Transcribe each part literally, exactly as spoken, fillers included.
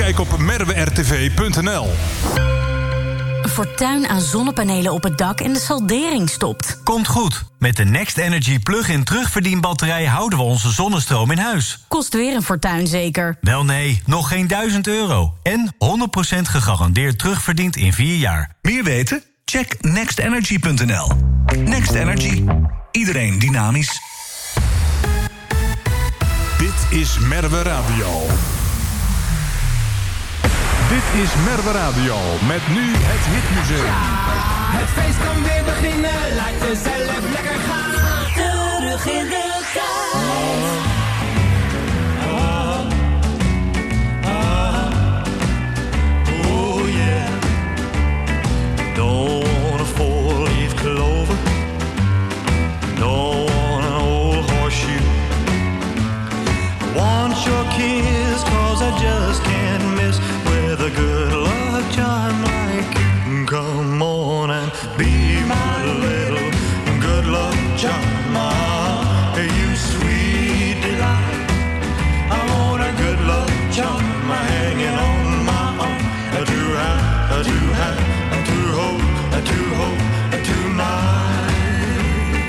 Kijk op merwe r t v punt n l. Fortuin aan zonnepanelen op het dak en de saldering stopt. Komt goed. Met de Next Energy plug-in terugverdienbatterij houden we onze zonnestroom in huis. Kost weer een fortuin zeker? Wel nee, nog geen duizend euro. En honderd procent gegarandeerd terugverdiend in vier jaar. Meer weten? Check next energy punt n l. Next Energy. Iedereen dynamisch. Dit is Merwe Radio. Dit is Merwe Radio, met nu het Hitmuseum. Ja, het feest kan weer beginnen, laat jezelf lekker gaan. Terug in de tijd. Oh yeah. Don't want a four-leaf clover. Don't want an old horseshoe. Want your kiss, cause I just can't miss with a good luck charm like you. Come on and be my little good luck charm. You sweet delight. I want a good luck charm hanging on my arm. To have, to have, to hold, to hold tonight.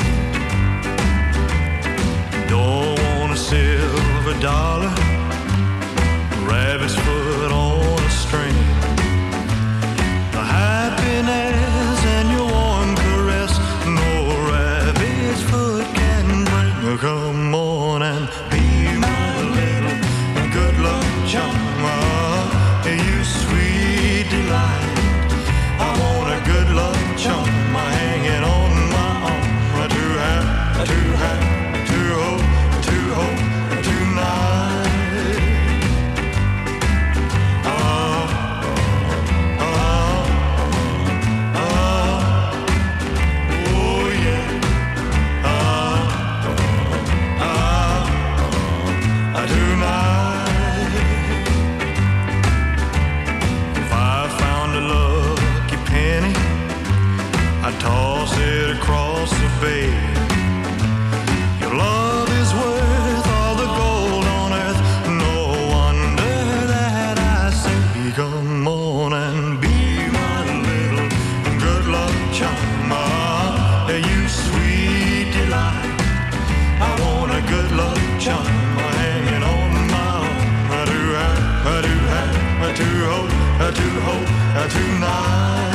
Don't want a silver dollar, rabbit's foot on a string. The happiness and your warm caress, no rabbit's foot can bring. Come on and be my little good luck charm. You sweet delight. I want a good luck charm hanging on my arm. To have, to have, to hold, to hold tonight. Oh, oh, oh, oh yeah. Oh, oh, tonight. If I found a lucky penny, I'd toss it across the bay. Your love is worth all the gold on earth. No wonder that I say, come on and be my little good luck charm. You sweet delight. I want a good luck charm hanging on my arm. I do have, I do have, I do hope, I do hope tonight.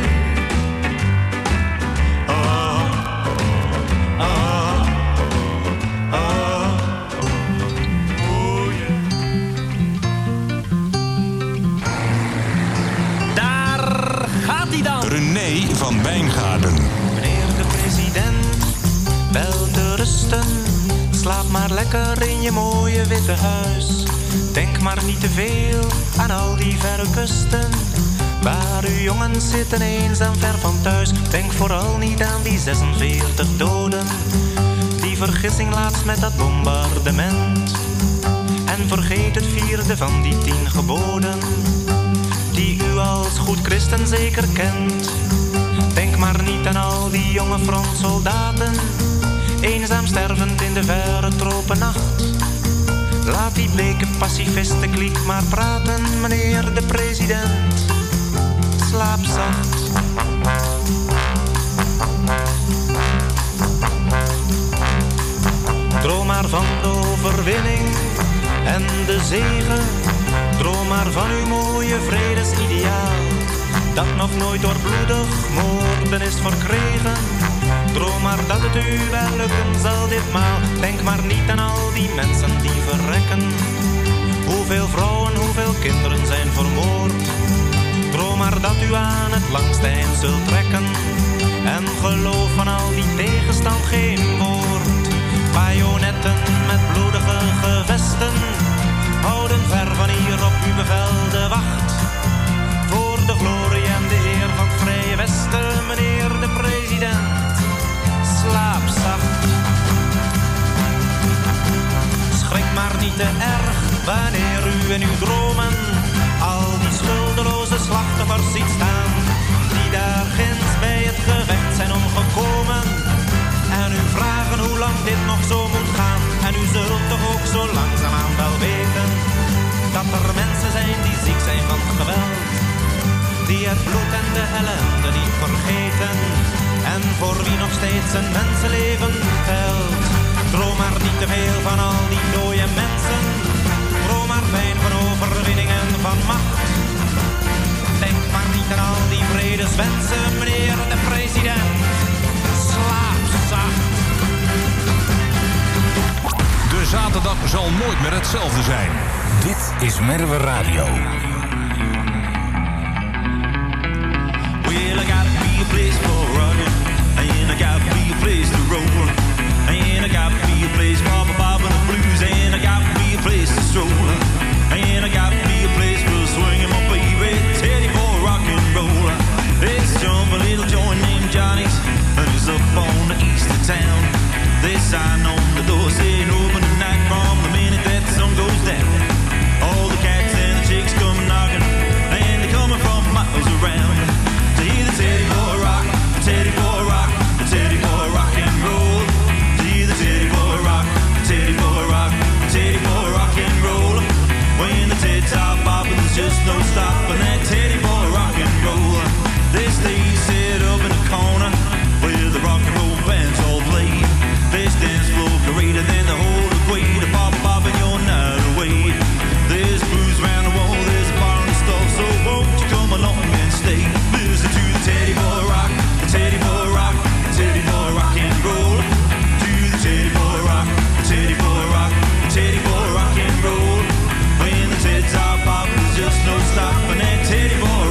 René van Wijngaarden. Meneer de president, wel te rusten. Slaap maar lekker in je mooie witte huis. Denk maar niet te veel aan al die verre kusten, waar uw jongens zitten eenzaam ver van thuis. Denk vooral niet aan die zesenveertig doden, die vergissing laatst met dat bombardement. En vergeet het vierde van die tien geboden, die u als goed christen zeker kent. Denk maar niet aan al die jonge frontsoldaten, eenzaam stervend in de verre tropennacht. Laat die bleke pacifistenkliek maar praten, meneer de president. Slaap zacht. Droom maar van de overwinning en de zegen. Droom maar van uw mooie vredesideaal, dat nog nooit door bloedig moorden is verkregen. Droom maar dat het u wel lukken zal ditmaal. Denk maar niet aan al die mensen die verrekken. Hoeveel vrouwen, hoeveel kinderen zijn vermoord. Droom maar dat u aan het langste eind zult trekken. En geloof van al die tegenstand geen woord. Bajonetten met bloedige gevesten houden ver van hier op uw bevel de wacht. Voor de glorie en de eer van het Vrije Westen, meneer de president. Slaap zacht. Schrik maar niet te erg wanneer u in uw dromen al die schuldeloze slachtoffers ziet staan, die daar ginds bij het gevecht zijn omgekomen. En u vragen hoe lang dit nog zo moet gaan. En u zult toch ook zo langzaamaan wel weten dat er mensen zijn die ziek die het bloed en de ellende niet vergeten. En voor wie nog steeds een mensenleven telt. Droom maar niet te veel van al die dode mensen. Droom maar fijn van overwinningen van macht. Denk maar niet aan al die vredeswensen, meneer de president. Slaap zacht. De zaterdag zal nooit meer hetzelfde zijn. Dit is Merwe Radio. Well, I gotta be a place for running, and I gotta be a place to roll, and I gotta be a place for Bob and the blues, and I gotta be a place to stroll, and I gotta be a place for swinging my baby Teddy for rock and roll. Let's jump a little joint named Johnny's, and it's up on the east of town. This sign on the door saying open tonight from the minute that the sun goes down. All the cats and the chicks come knocking, and they're coming from miles around. To hear the Teddy boy rock, the Teddy boy rock, the Teddy boy rock and roll. To hear the Teddy boy rock, the Teddy boy rock, the Teddy boy rock and roll. When the Ted's top popping, there's just no stopping that Teddy boy rock and roll. They stay set up in the corner where the rock and roll bands all play. This dance floor greater than the whole equator, pop popping your night away. There's blues round the wall, there's a bar and stuff, so won't you come along and stay? Listen to the Teddy boy rock, the Teddy boy rock, the Teddy boy rock and roll. To the Teddy boy rock, the Teddy boy rock, the Teddy boy rock and roll. When the Ted's are popping, there's just no stopping that Teddy boy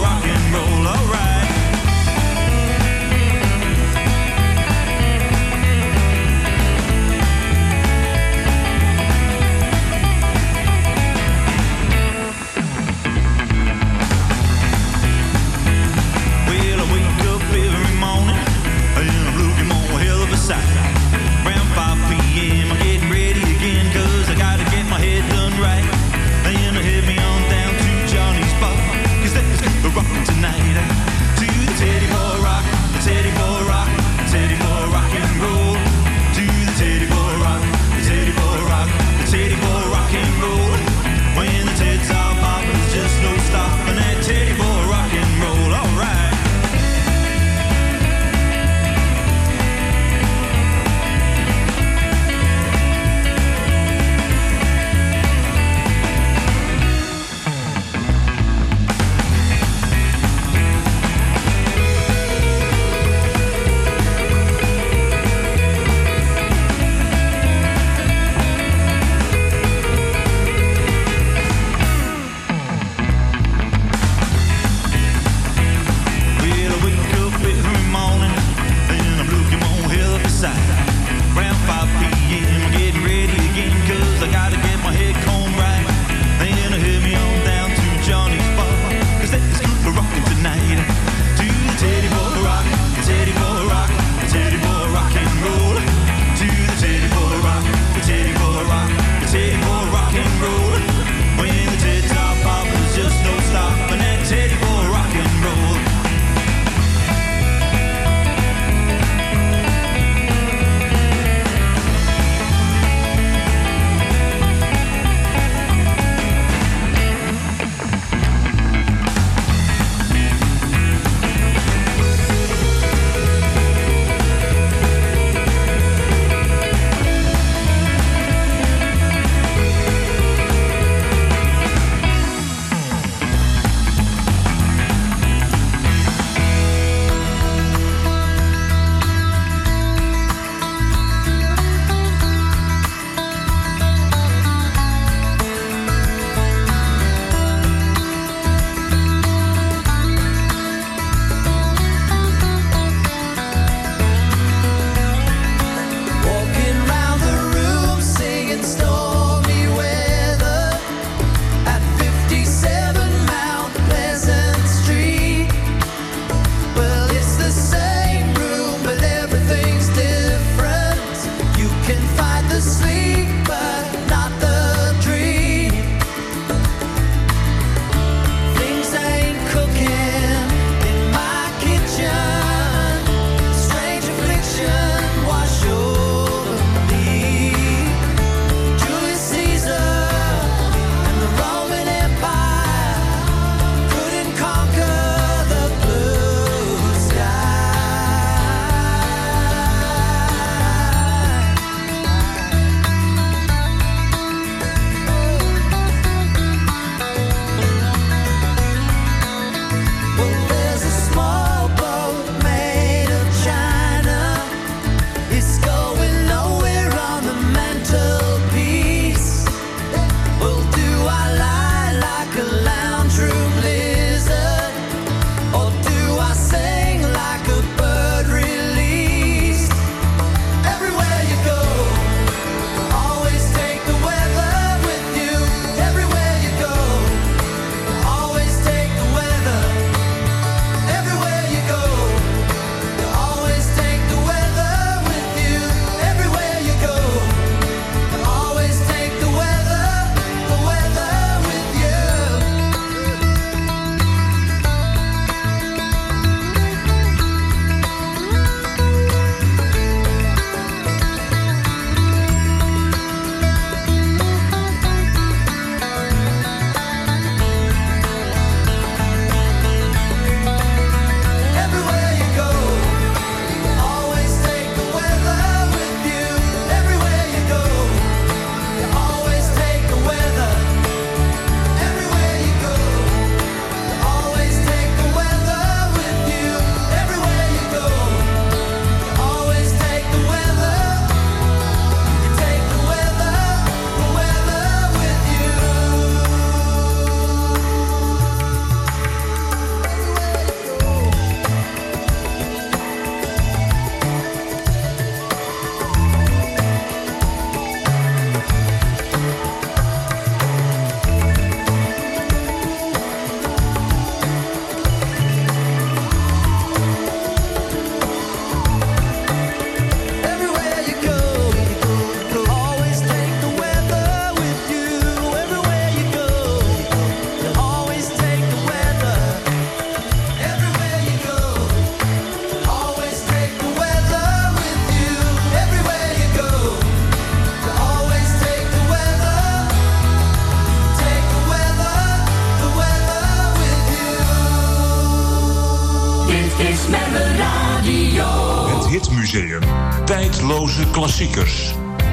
Merwe Radio. Het Hitmuseum. Tijdloze klassiekers.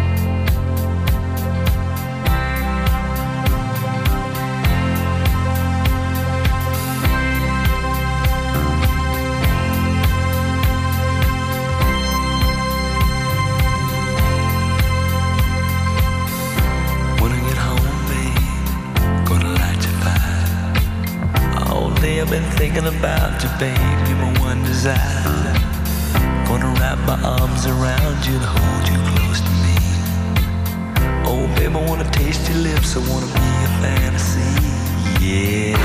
I've been thinking about you, babe, you're my one desire. Gonna wrap my arms around you and hold you close to me. Oh, babe, I wanna taste your lips, I wanna be a fantasy, yeah.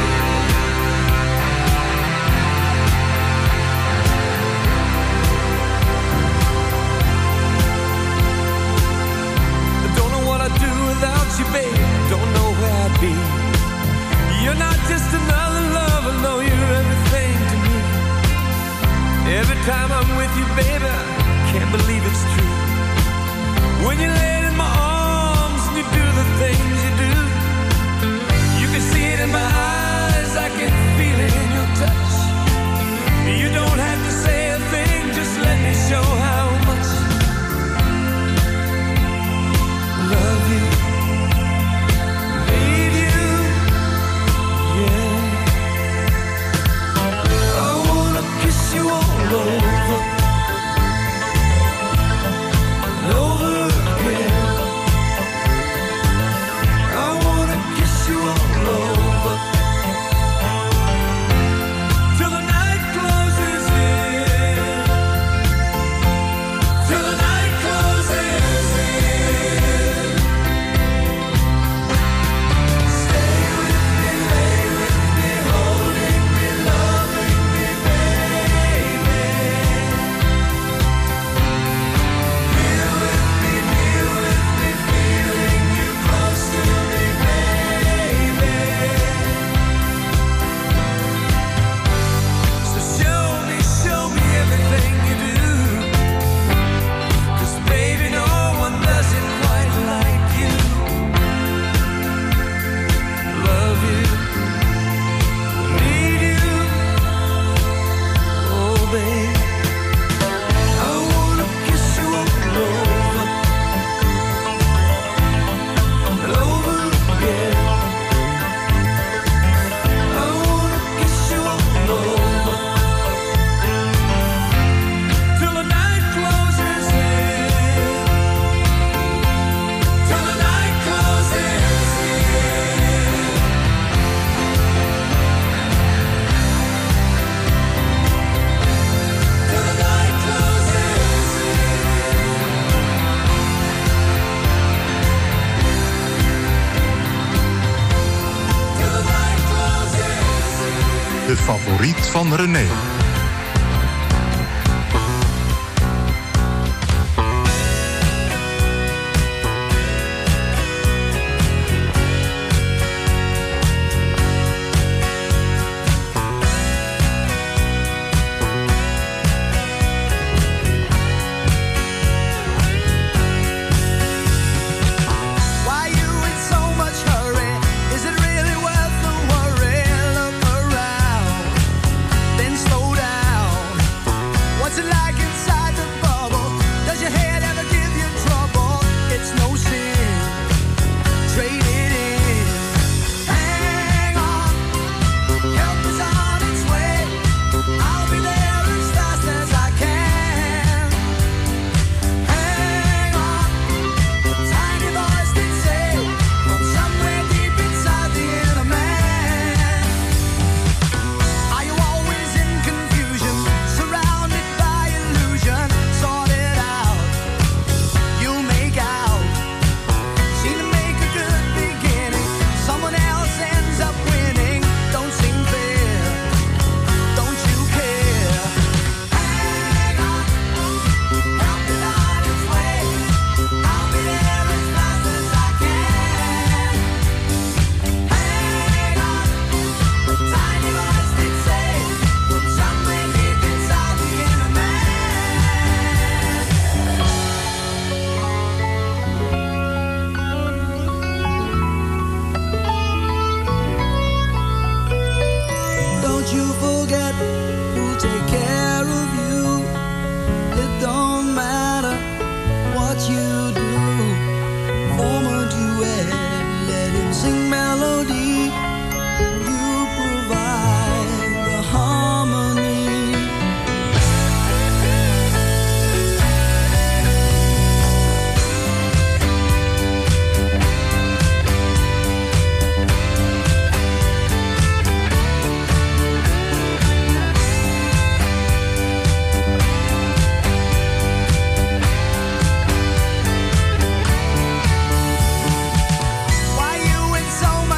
I don't know what I'd do without you, babe, don't know where I'd be. You're not just another lover, no, you're everything to me. Every time I'm with you, baby, I can't believe it's true. When you lay in my arms and you do the things you do, you can see it in my eyes, I can feel it in your touch. You don't have to say a thing, just let me show how much I love you. You all over, over again. I wanna kiss you all over till the night closes in, till the night closes in. Stay with me, lay with me, holding me, loving me, baby. De favoriet van René. Don't you forget who'll take care sing melody, you provide the harmony. Why you in so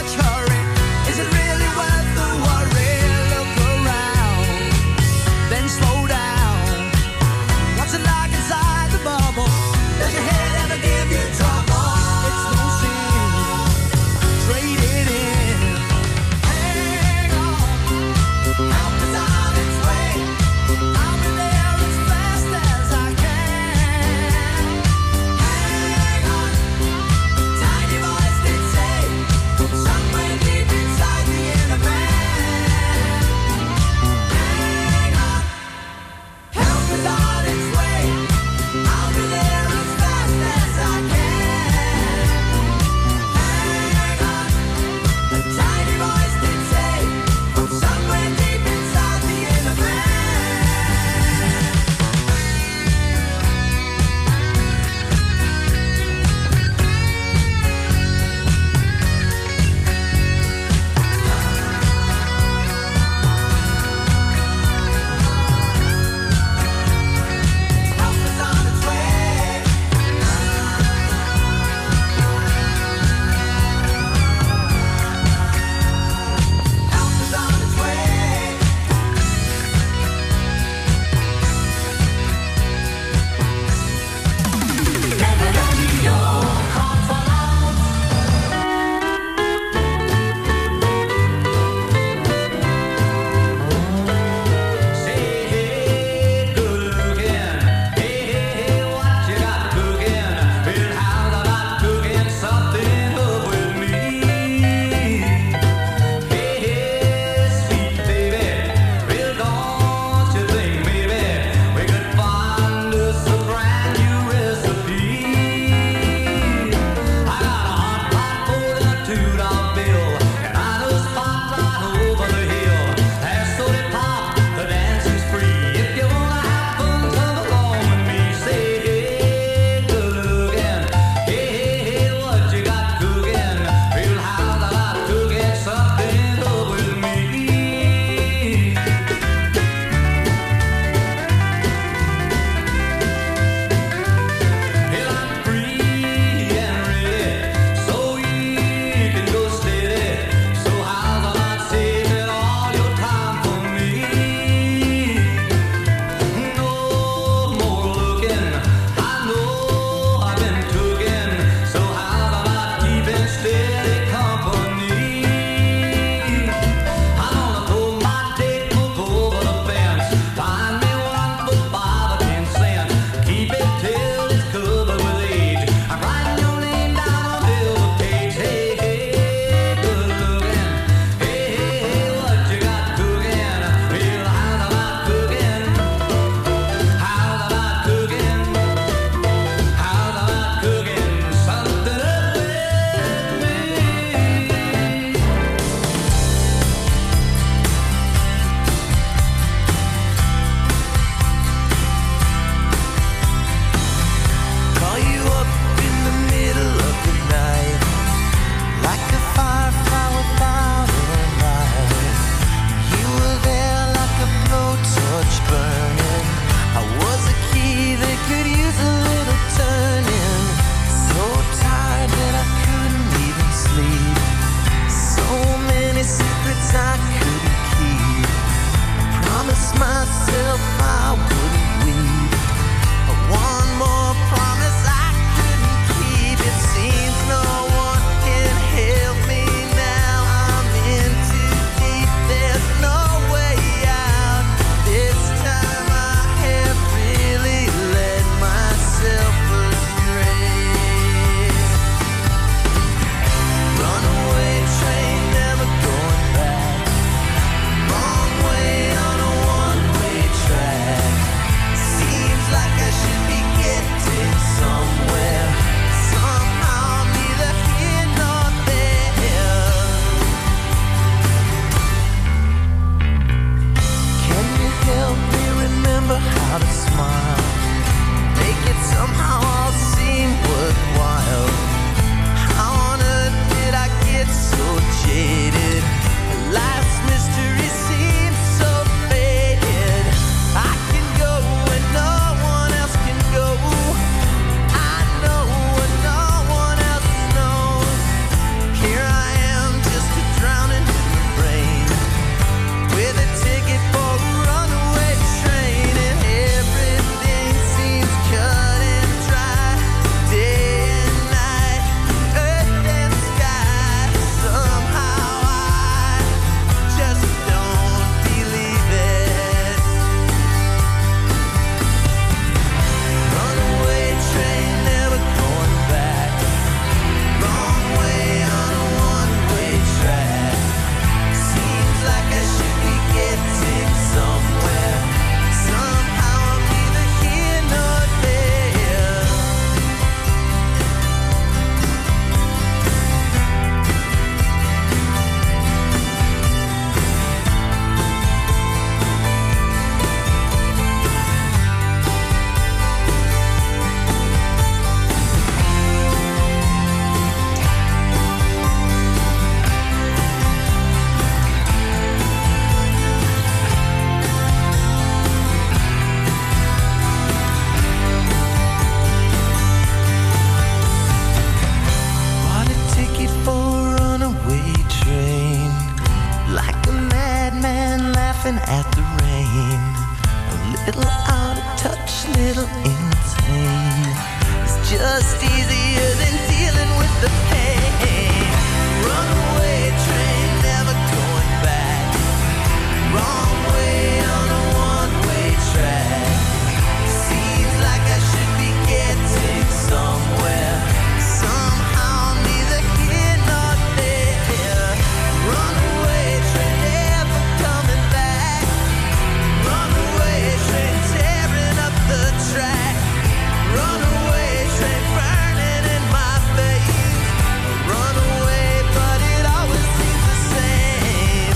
laughing at the rain. A little out of touch, little insane. It's just easier than dealing with the pain. Runaway train, never going back. Wrong way on a one-way track. Seems like I should be getting somewhere. Somehow neither here nor there. Runaway train, never coming back. Runaway train, tearing up the track. Runaway train, burning in my face. Runaway, but it always seems the same.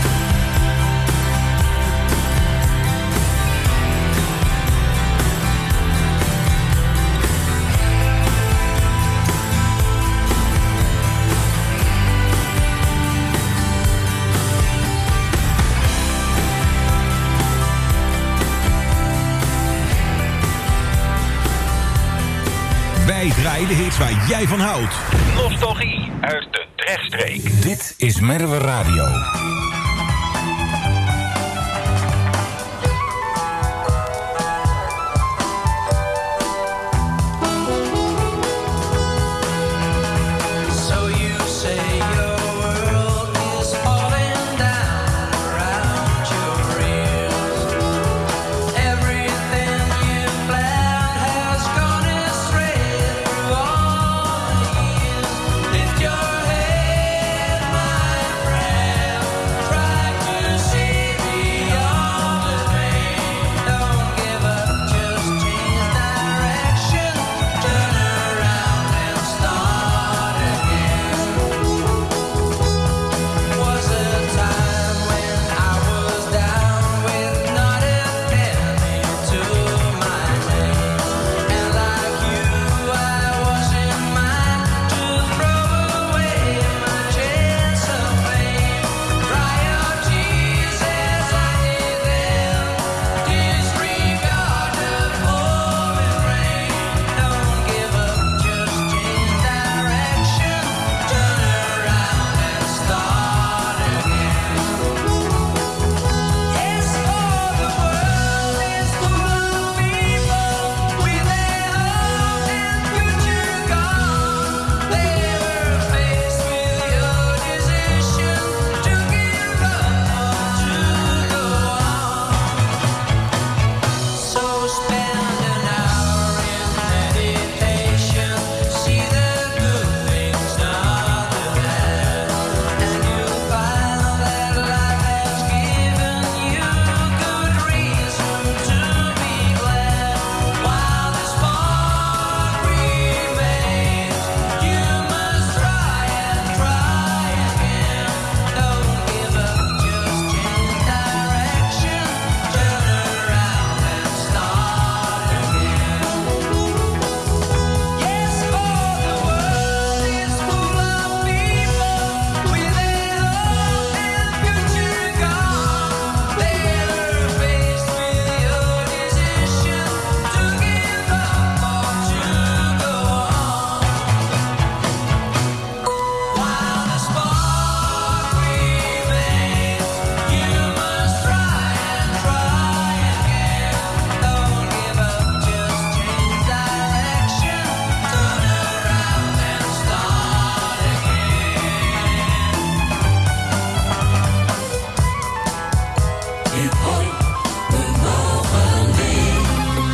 Wij draaien de hits waar jij van houdt. Nostalgie uit de Drechtstreek. Dit is Merwe Radio. So you say your world is falling down around your ears. Everything you planned has gone astray through all the years. Lift your head, my friend. Try to see beyond the pain. Don't give up, just change direction. Turn around and start again. Was a time when I was down with not a penny to my name. And like you, I wasn't mine to throw away my chance of fame. Dry your tears as I did then. Disregard the pouring rain. Don't give up, just change direction. Turn around and start again. Yes, for the world is full of people with their hope and future gone. They were faced with your decision to give up or to go on. So spend an hour in meditation, see the good things, not the bad, and you'll find that life has given you good reason to be glad. While the spark remains, you must try and try again. Don't give up, just change direction. Turn around and start again. Yes, for the world is full of people with their hope and future gone. They were faced with your decision to give up or to go on. While the spark remains, you must try and try again. Don't give up, just change direction. Turn around and start again. Ik hoor me nog een ding.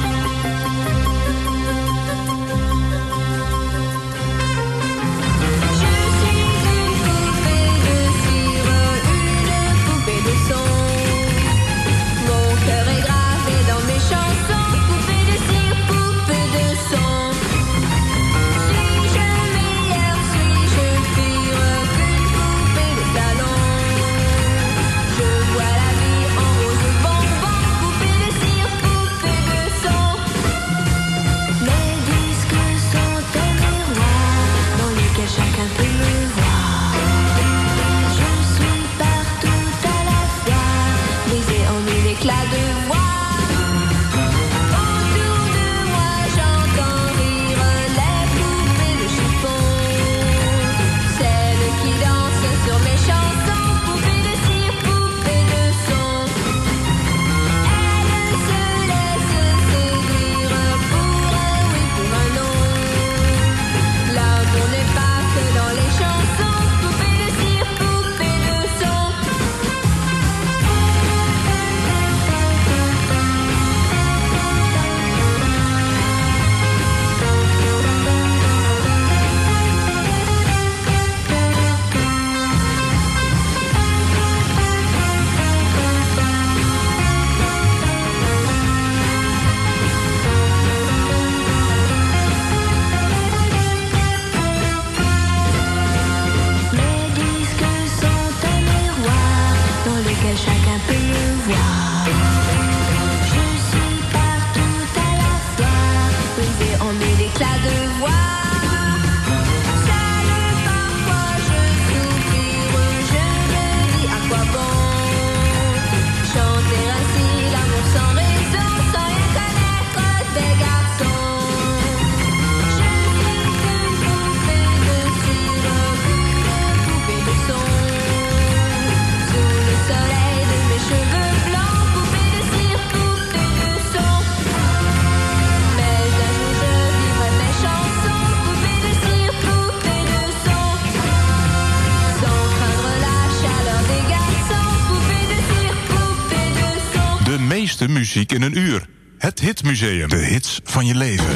Je suis une poupée de cire, une poupée de son. Mon cœur est gravé dans mes chansons. Poupée de cire, poupée de son. Suis-je meilleure, suis-je pire qu'une poupée de salon? Je vois la vie en rose bonbon. Poupée de cire, poupée de son. Mes disques sont des miroirs dans lesquels chacun peut me voir. Je suis partout à la fois. que chacun peut me voir. Je suis partout à la fois, brisée en mille éclats de voix. De meeste muziek in een uur. Het Hitmuseum. De hits van je leven.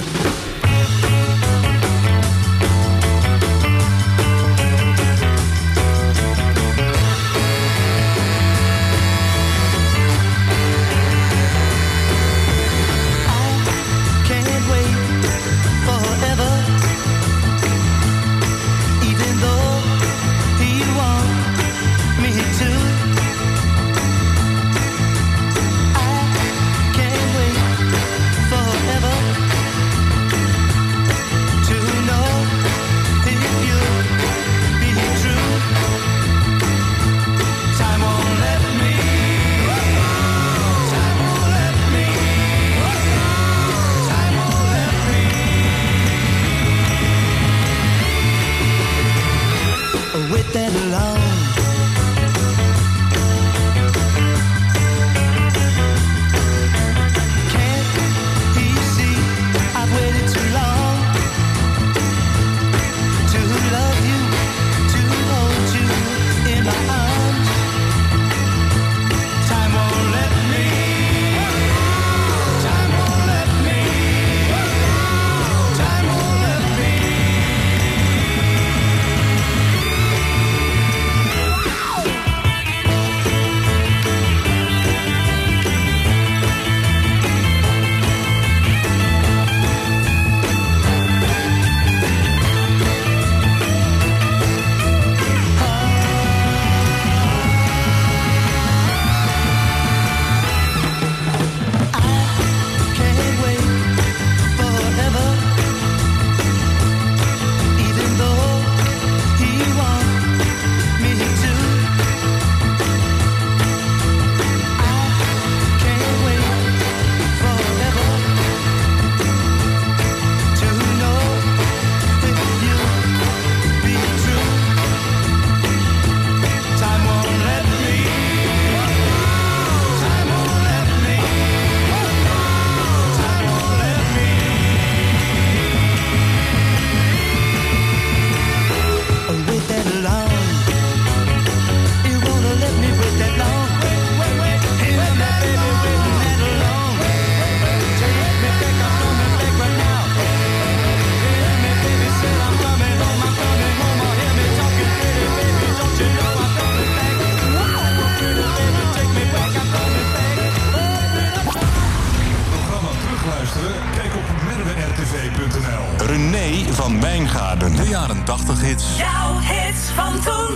René van Wijngaarden. De jaren tachtig hits. Jouw hits van toen.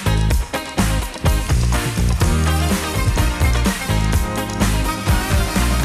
Thank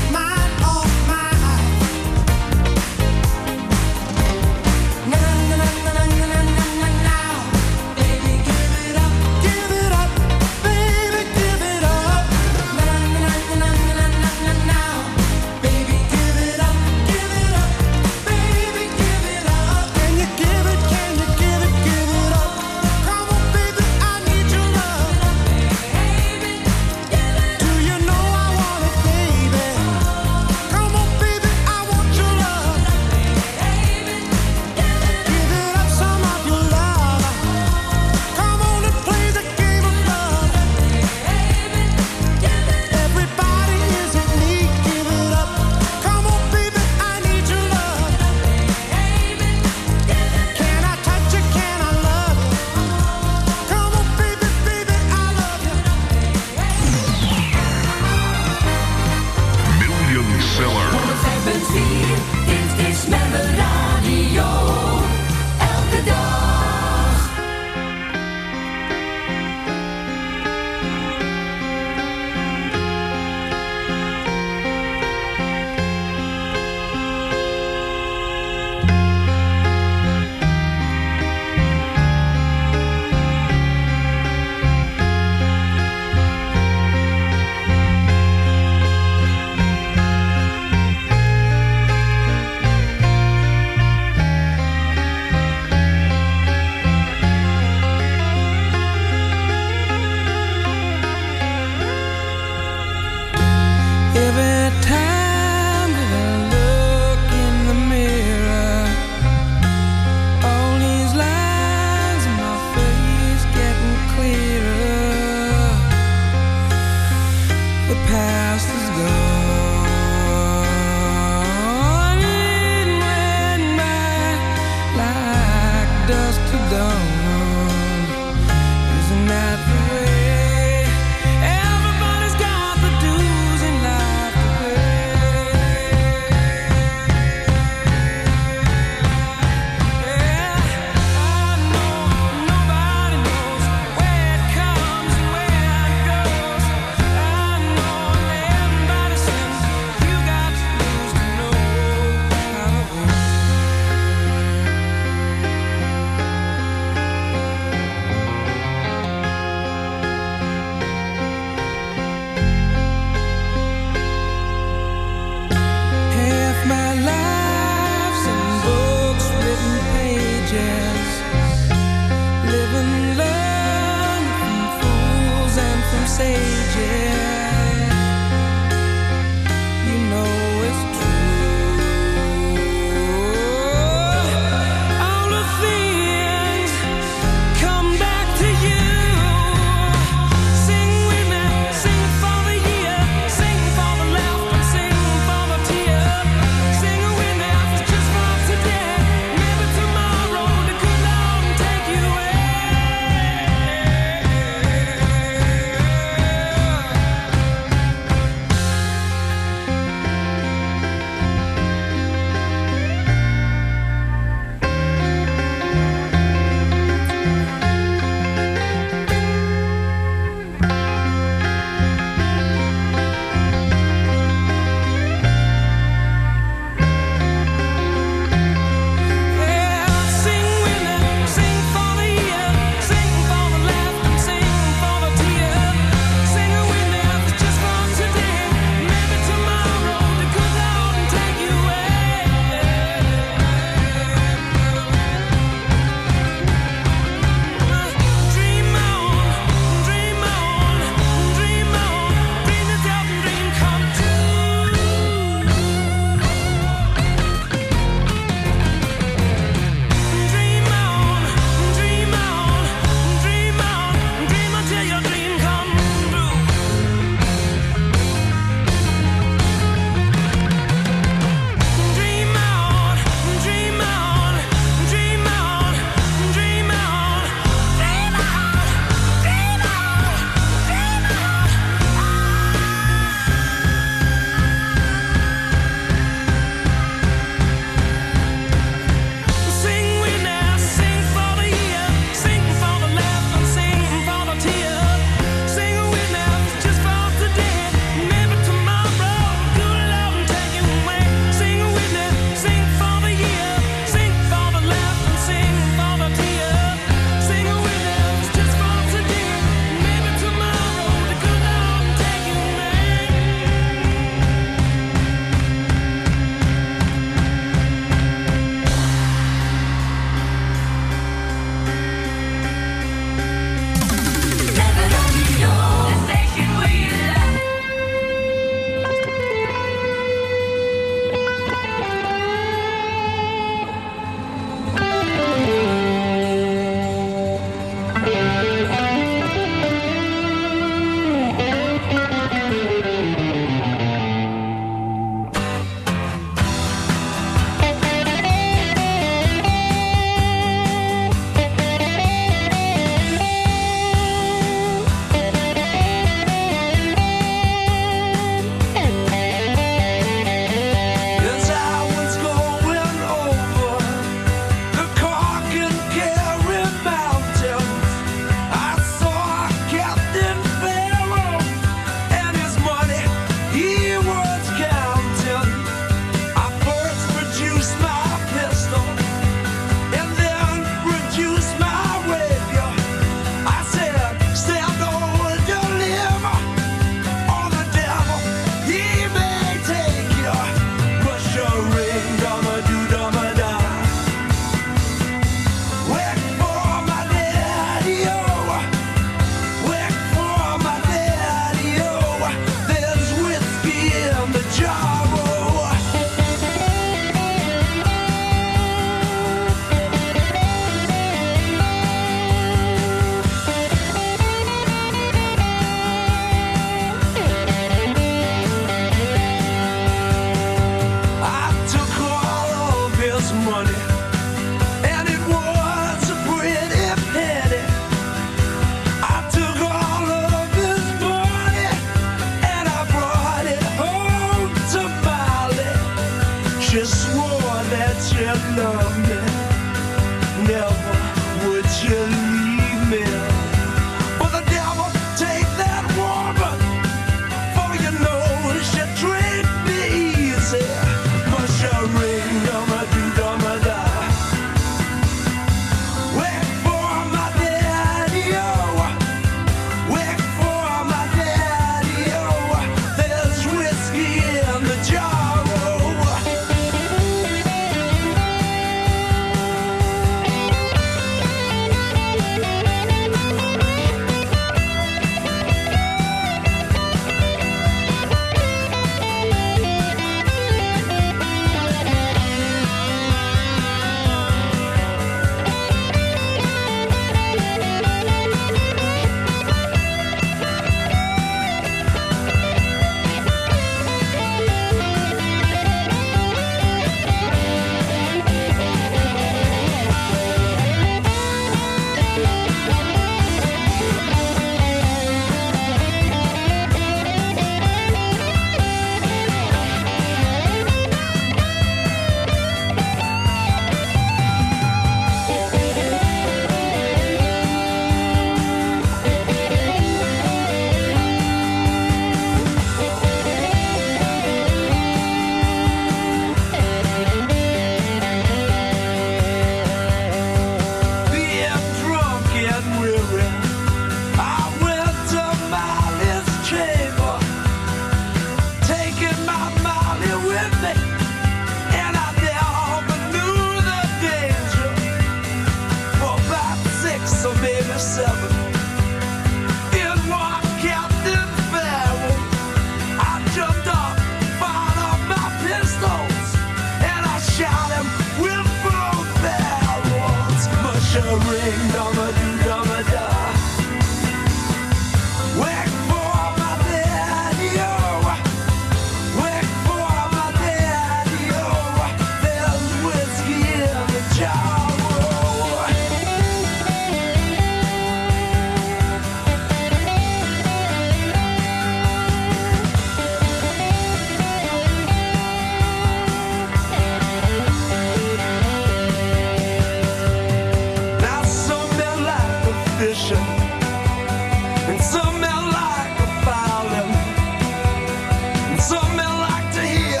And some men like a violin, and some men like to hear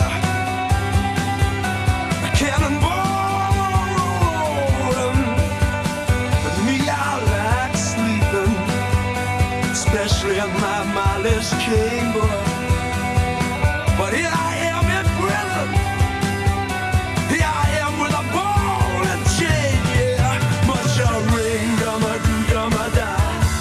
a cannonball rolling. But me, I like sleeping, especially in my mindless chamber. But here I am in prison. Here I am with a ball and chain, yeah. Much a ring, dumma do, dumma da.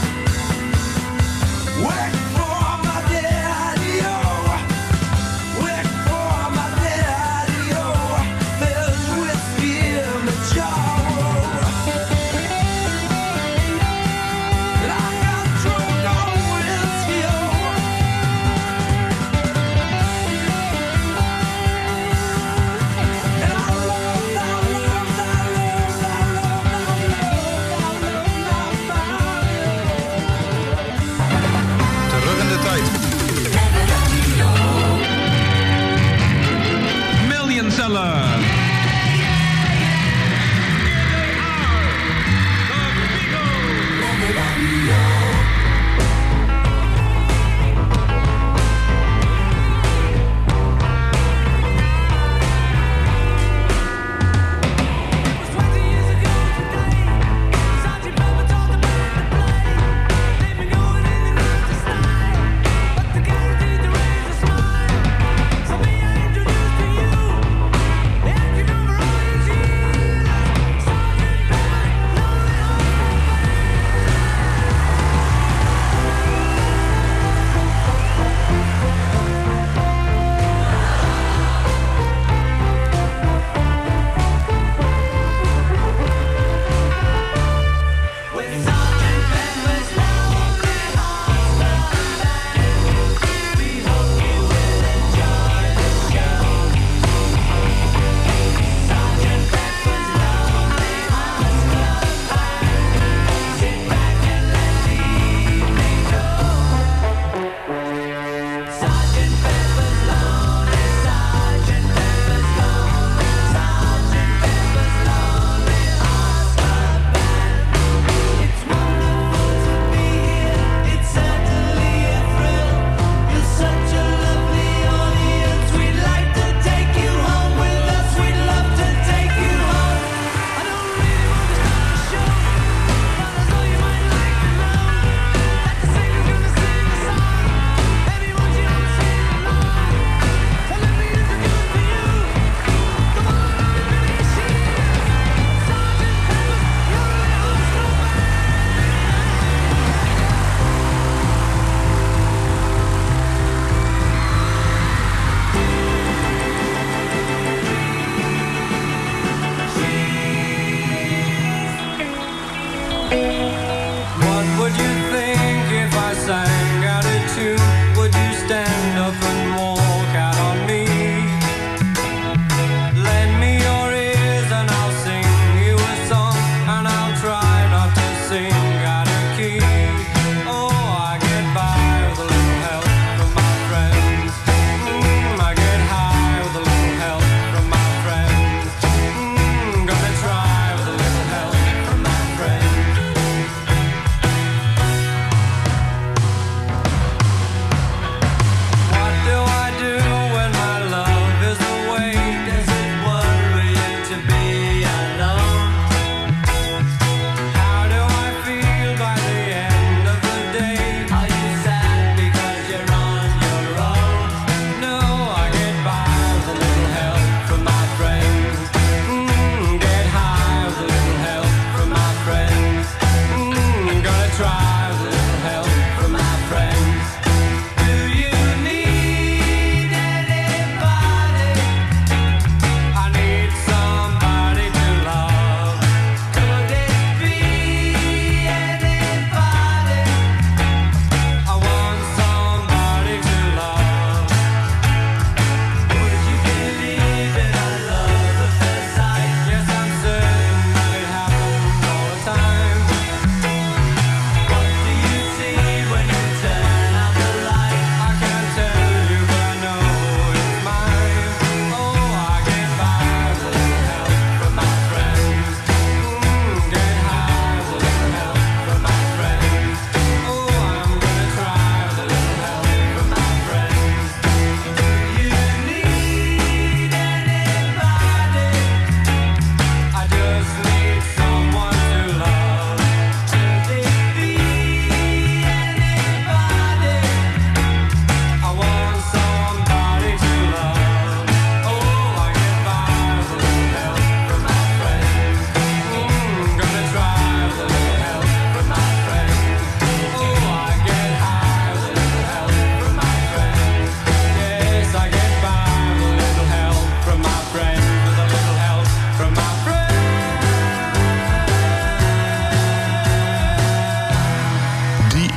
Wait for my daddy, oh. Wait for my daddy, oh. There's whiskey in the jar, oh. And I got drunk on whiskey, oh.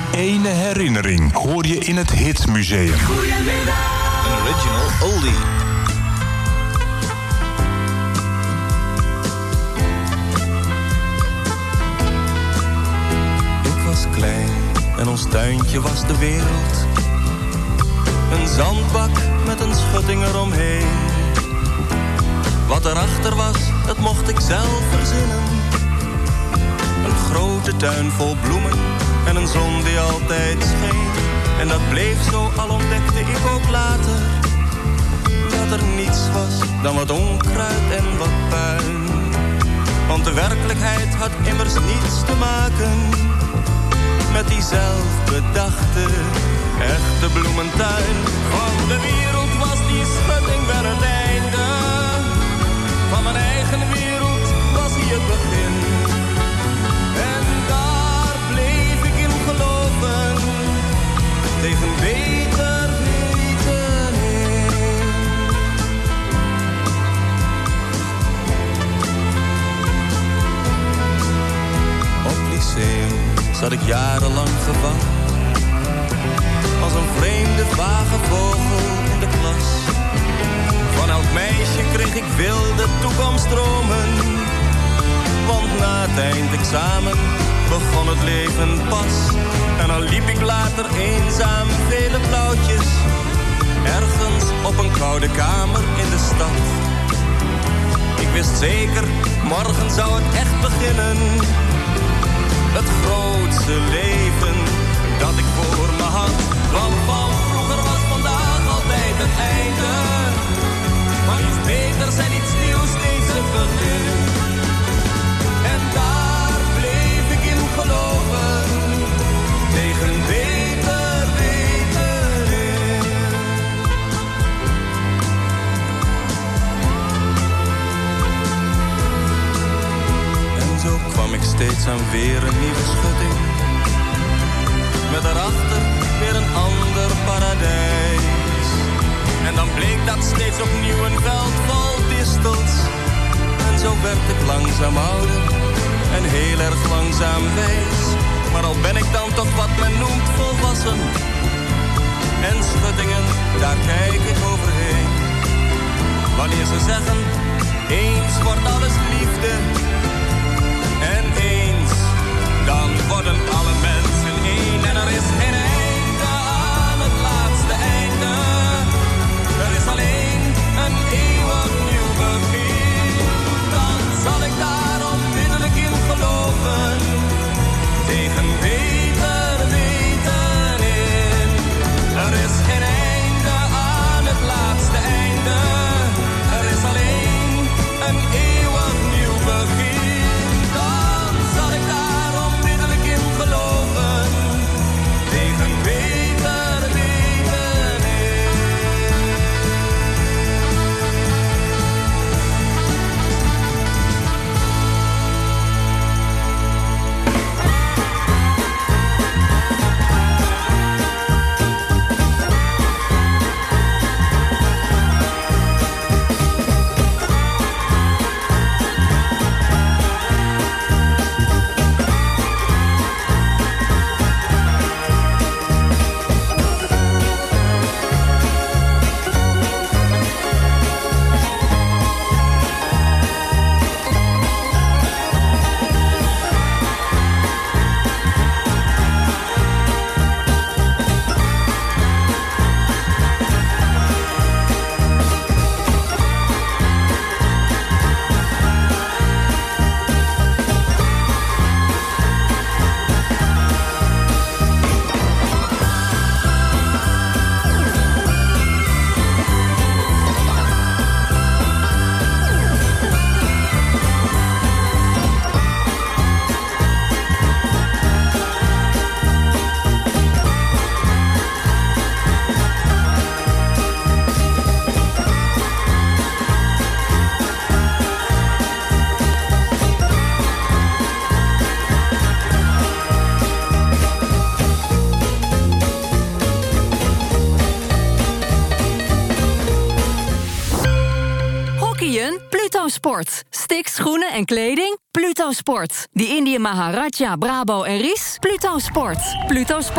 ene herinnering hoor je in het Hitmuseum. Een original oldie. Ik was klein en ons tuintje was de wereld. Een zandbak met een schutting eromheen. Wat erachter was, dat mocht ik zelf verzinnen. Een grote tuin vol bloemen en een zon die altijd scheen. En dat bleef zo, al ontdekte ik ook later dat er niets was dan wat onkruid en wat puin. Want de werkelijkheid had immers niets te maken met die zelfbedachte echte bloementuin. Van de wereld was die schutting wel het einde. Van mijn eigen wereld was hij het begin. En daar bleef ik in geloven, tegen beter weten in. Op lyceum zat ik jarenlang gevangen, als een vreemde vage vogel in de klas. Van elk meisje kreeg ik wilde toekomstdromen, want na het eindexamen begon het leven pas. En dan liep ik later eenzaam vele blauwtjes, ergens op een koude kamer in de stad. Ik wist zeker, morgen zou het echt beginnen, het grootste leven dat ik voor me had. Want van vroeger was vandaag altijd het einde, maar iets beters en iets nieuws steeds het begin. En daar bleef ik in geloven, tegen beter weten in. En zo kwam ik steeds aan weer een nieuwe schutting, met daarachter weer een ander paradijs. En dan bleek dat steeds opnieuw een veld vol distels. En zo werd ik langzaam ouder en heel erg langzaam wijs. Maar al ben ik dan toch wat men noemt volwassen, en schuttingen, daar kijk ik overheen. Wanneer ze zeggen, eens wordt alles liefde, en eens, dan worden alle mensen één. En er is geen einde aan het laatste einde. Er is alleen een eeuwig nieuw begin. Dan zal ik daar onmiddellijk in geloven, tegen beter weten in. Er is geen einde aan het laatste einde. Er is alleen een eeuwig nieuw begin. Dan zal ik daar onmiddellijk in geloven, tegen beter weten in. Pluto Sport. Sticks, schoenen en kleding? Pluto Sport. Die Indië Maharaja, Brabo en Ries? Pluto Sport. Pluto Sport.